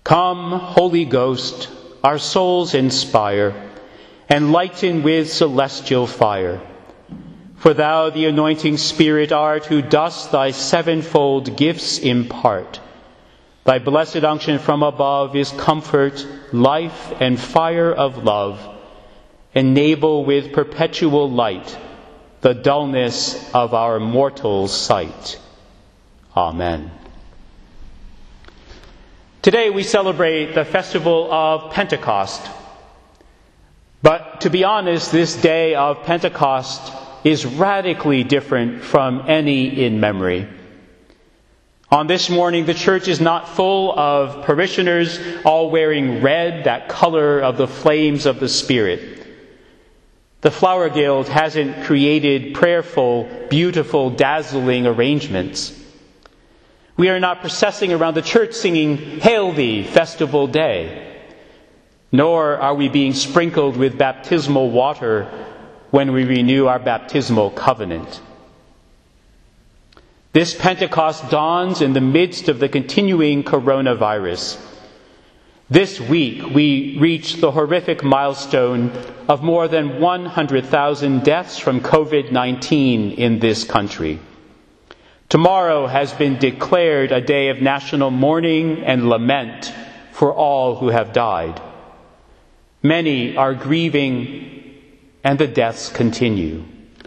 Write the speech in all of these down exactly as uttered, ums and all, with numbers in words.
Come, Holy Ghost, our souls inspire, and lighten with celestial fire. For thou, the anointing Spirit, art, who dost thy sevenfold gifts impart. Thy blessed unction from above is comfort, life, and fire of love. Enable with perpetual light the dullness of our mortal sight. Amen. Today we celebrate the festival of Pentecost. But to be honest, this day of Pentecost is radically different from any in memory. On this morning, the church is not full of parishioners all wearing red, that color of the flames of the Spirit. The Flower Guild hasn't created prayerful, beautiful, dazzling arrangements. We are not processing around the church singing, "Hail thee, festival day." Nor are we being sprinkled with baptismal water when we renew our baptismal covenant. This Pentecost dawns in the midst of the continuing coronavirus. This week we reach the horrific milestone of more than one hundred thousand deaths from covid nineteen in this country. Tomorrow has been declared a day of national mourning and lament for all who have died. Many are grieving, and the deaths continue.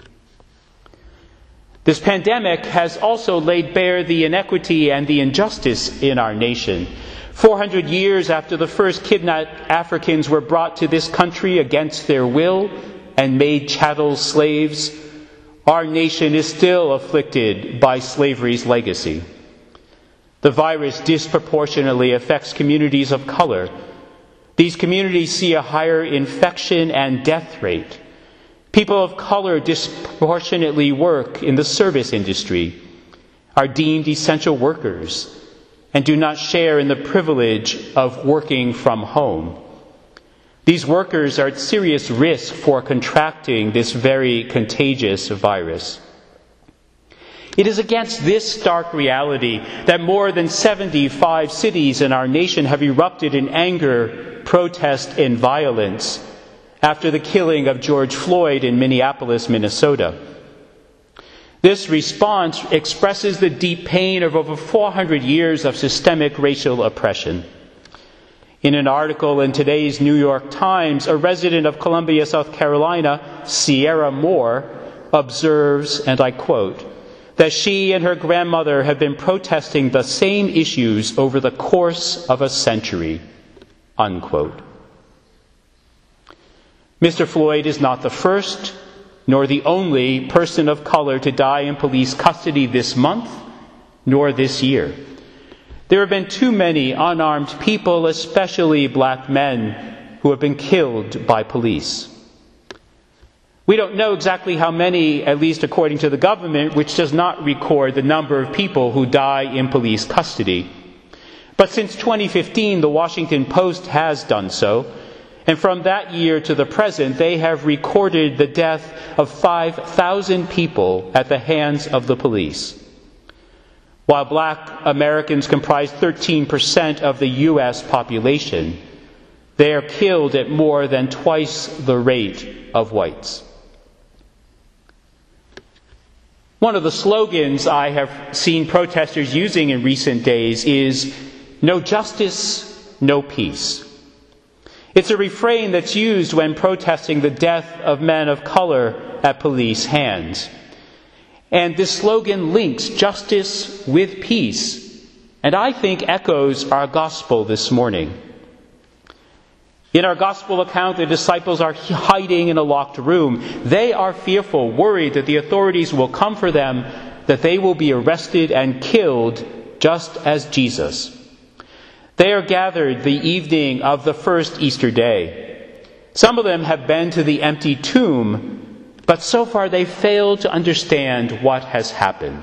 This pandemic has also laid bare the inequity and the injustice in our nation. four hundred years after the first kidnapped Africans were brought to this country against their will and made chattel slaves, our nation is still afflicted by slavery's legacy. The virus disproportionately affects communities of color. These communities see a higher infection and death rate. People of color disproportionately work in the service industry, are deemed essential workers, and do not share in the privilege of working from home. These workers are at serious risk for contracting this very contagious virus. It is against this stark reality that more than seventy-five cities in our nation have erupted in anger, protest, and violence after the killing of George Floyd in Minneapolis, Minnesota. This response expresses the deep pain of over four hundred years of systemic racial oppression. In an article in today's New York Times, a resident of Columbia, South Carolina, Sierra Moore, observes, and I quote, that she and her grandmother have been protesting the same issues over the course of a century, unquote. Mister Floyd is not the first nor the only person of color to die in police custody this month, nor this year. There have been too many unarmed people, especially black men, who have been killed by police. We don't know exactly how many, at least according to the government, which does not record the number of people who die in police custody. But since twenty fifteen, the Washington Post has done so. And from that year to the present, they have recorded the death of five thousand people at the hands of the police. While black Americans comprise thirteen percent of the U S population, they are killed at more than twice the rate of whites. One of the slogans I have seen protesters using in recent days is, "No justice, no peace." It's a refrain that's used when protesting the death of men of color at police hands. And this slogan links justice with peace, and I think echoes our gospel this morning. In our gospel account, the disciples are hiding in a locked room. They are fearful, worried that the authorities will come for them, that they will be arrested and killed just as Jesus. They are gathered the evening of the first Easter day. Some of them have been to the empty tomb, but so far they fail to understand what has happened.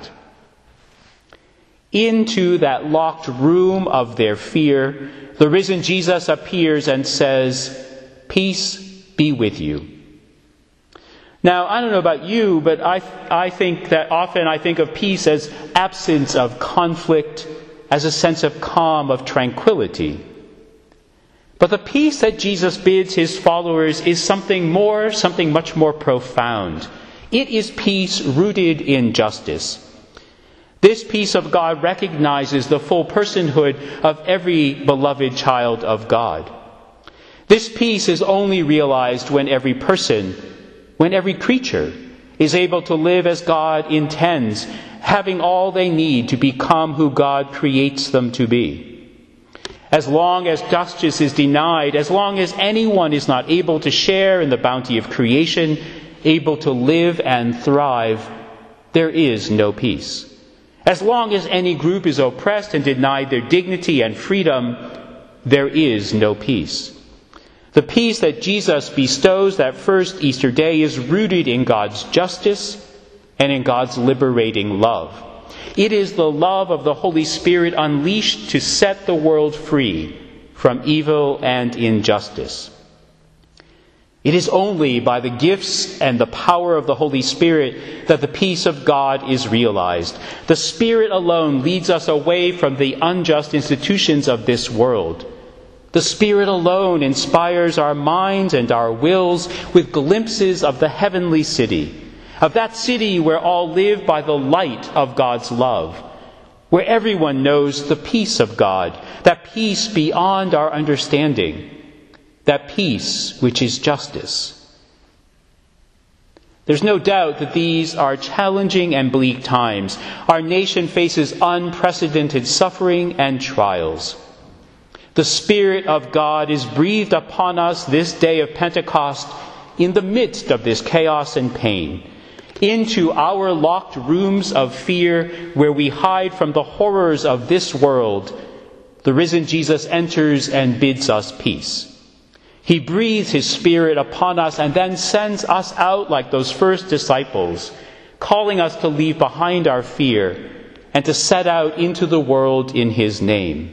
Into that locked room of their fear, the risen Jesus appears and says, "Peace be with you." Now, I don't know about you, but I, I think that often I think of peace as absence of conflict, as a sense of calm, of tranquility. But the peace that Jesus bids his followers is something more, something much more profound. It is peace rooted in justice. This peace of God recognizes the full personhood of every beloved child of God. This peace is only realized when every person, when every creature, is able to live as God intends, having all they need to become who God creates them to be. As long as justice is denied, as long as anyone is not able to share in the bounty of creation, able to live and thrive, there is no peace. As long as any group is oppressed and denied their dignity and freedom, there is no peace. The peace that Jesus bestows that first Easter day is rooted in God's justice and in God's liberating love. It is the love of the Holy Spirit unleashed to set the world free from evil and injustice. It is only by the gifts and the power of the Holy Spirit that the peace of God is realized. The Spirit alone leads us away from the unjust institutions of this world. The Spirit alone inspires our minds and our wills with glimpses of the heavenly city, of that city where all live by the light of God's love, where everyone knows the peace of God, that peace beyond our understanding, that peace which is justice. There's no doubt that these are challenging and bleak times. Our nation faces unprecedented suffering and trials. The Spirit of God is breathed upon us this day of Pentecost in the midst of this chaos and pain. Into our locked rooms of fear where we hide from the horrors of this world, the risen Jesus enters and bids us peace. He breathes his Spirit upon us and then sends us out like those first disciples, calling us to leave behind our fear and to set out into the world in his name.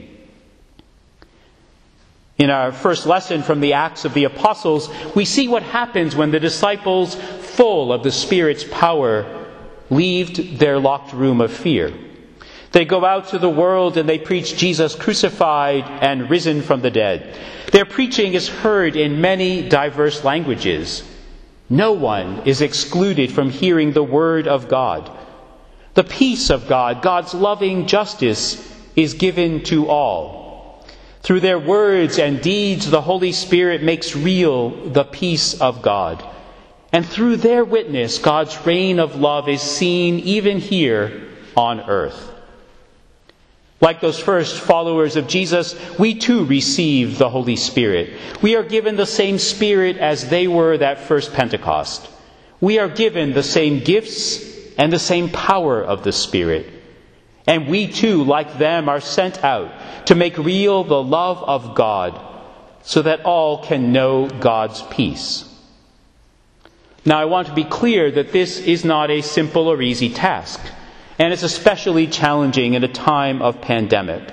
In our first lesson from the Acts of the Apostles, we see what happens when the disciples, full of the Spirit's power, leave their locked room of fear. They go out to the world and they preach Jesus crucified and risen from the dead. Their preaching is heard in many diverse languages. No one is excluded from hearing the word of God. The peace of God, God's loving justice, is given to all. Through their words and deeds, the Holy Spirit makes real the peace of God. And through their witness, God's reign of love is seen even here on earth. Like those first followers of Jesus, we too receive the Holy Spirit. We are given the same Spirit as they were that first Pentecost. We are given the same gifts and the same power of the Spirit. And we too, like them, are sent out to make real the love of God so that all can know God's peace. Now, I want to be clear that this is not a simple or easy task, and it's especially challenging in a time of pandemic.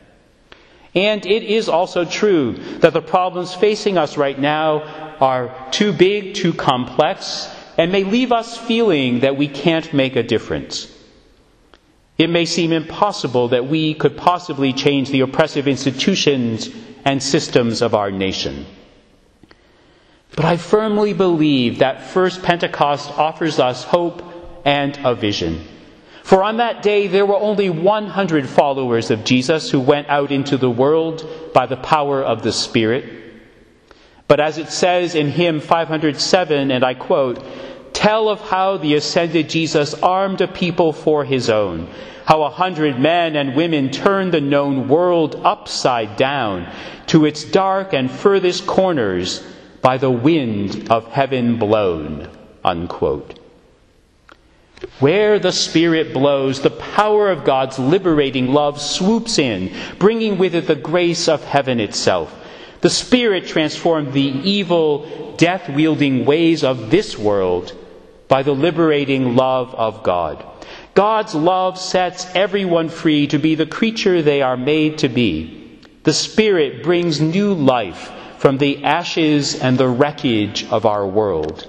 And it is also true that the problems facing us right now are too big, too complex, and may leave us feeling that we can't make a difference. It may seem impossible that we could possibly change the oppressive institutions and systems of our nation. But I firmly believe that first Pentecost offers us hope and a vision. For on that day there were only one hundred followers of Jesus who went out into the world by the power of the Spirit. But as it says in hymn five hundred seven, and I quote, "Tell of how the ascended Jesus armed a people for his own, how a hundred men and women turned the known world upside down to its dark and furthest corners by the wind of heaven blown," unquote. Where the Spirit blows, the power of God's liberating love swoops in, bringing with it the grace of heaven itself. The Spirit transformed the evil, death-wielding ways of this world by the liberating love of God. God's love sets everyone free to be the creature they are made to be. The Spirit brings new life from the ashes and the wreckage of our world.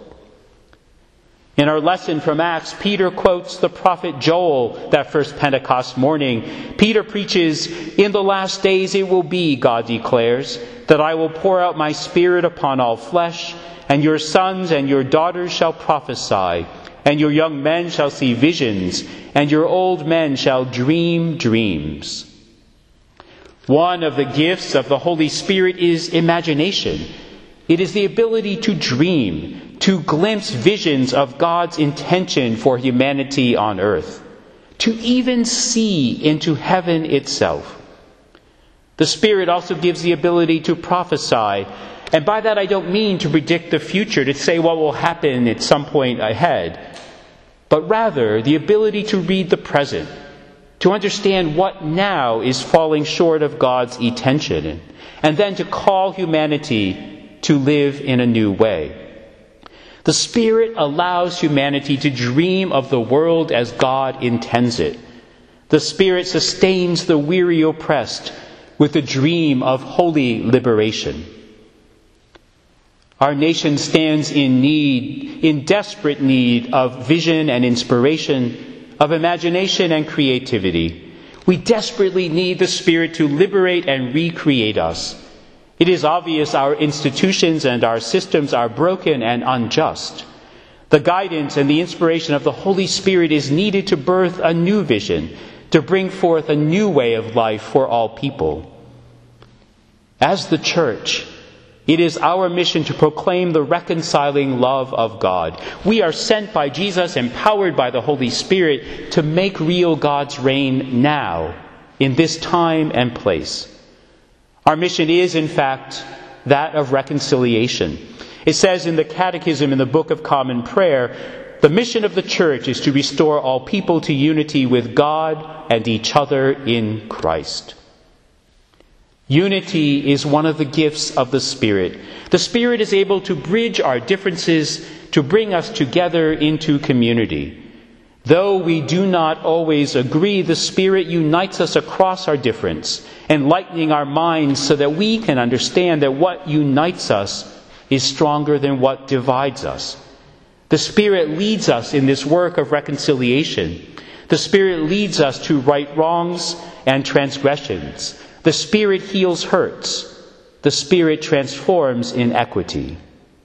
In our lesson from Acts, Peter quotes the prophet Joel that first Pentecost morning. Peter preaches, "In the last days it will be, God declares, that I will pour out my Spirit upon all flesh, and your sons and your daughters shall prophesy, and your young men shall see visions, and your old men shall dream dreams. One of the gifts of the Holy Spirit is imagination. It is the ability to dream, to glimpse visions of God's intention for humanity on earth, to even see into heaven itself. The Spirit also gives the ability to prophesy, and by that I don't mean to predict the future, to say what will happen at some point ahead, but rather the ability to read the present, to understand what now is falling short of God's intention, and then to call humanity to live in a new way. The Spirit allows humanity to dream of the world as God intends it. The Spirit sustains the weary oppressed with the dream of holy liberation. Our nation stands in need, in desperate need of vision and inspiration, of imagination and creativity. We desperately need the Spirit to liberate and recreate us. It is obvious our institutions and our systems are broken and unjust. The guidance and the inspiration of the Holy Spirit is needed to birth a new vision, to bring forth a new way of life for all people. As the Church, it is our mission to proclaim the reconciling love of God. We are sent by Jesus, empowered by the Holy Spirit, to make real God's reign now, in this time and place. Our mission is, in fact, that of reconciliation. It says in the Catechism in the Book of Common Prayer, the mission of the Church is to restore all people to unity with God and each other in Christ. Unity is one of the gifts of the Spirit. The Spirit is able to bridge our differences, to bring us together into community. Though we do not always agree, the Spirit unites us across our difference, enlightening our minds so that we can understand that what unites us is stronger than what divides us. The Spirit leads us in this work of reconciliation. The Spirit leads us to right wrongs and transgressions. The Spirit heals hurts. The Spirit transforms inequity.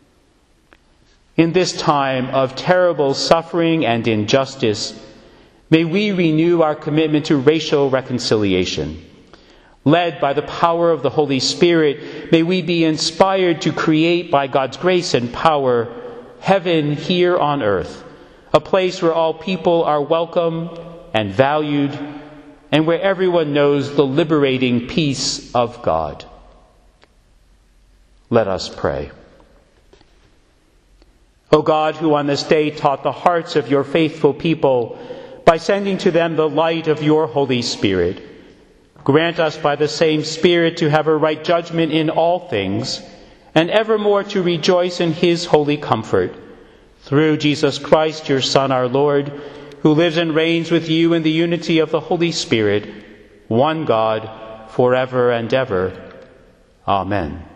In this time of terrible suffering and injustice, may we renew our commitment to racial reconciliation. Led by the power of the Holy Spirit, may we be inspired to create by God's grace and power heaven here on earth, a place where all people are welcome and valued, and where everyone knows the liberating peace of God. Let us pray. O God, who on this day taught the hearts of your faithful people by sending to them the light of your Holy Spirit, grant us by the same Spirit to have a right judgment in all things, and evermore to rejoice in his holy comfort. Through Jesus Christ, your Son, our Lord, who lives and reigns with you in the unity of the Holy Spirit, one God, forever and ever. Amen.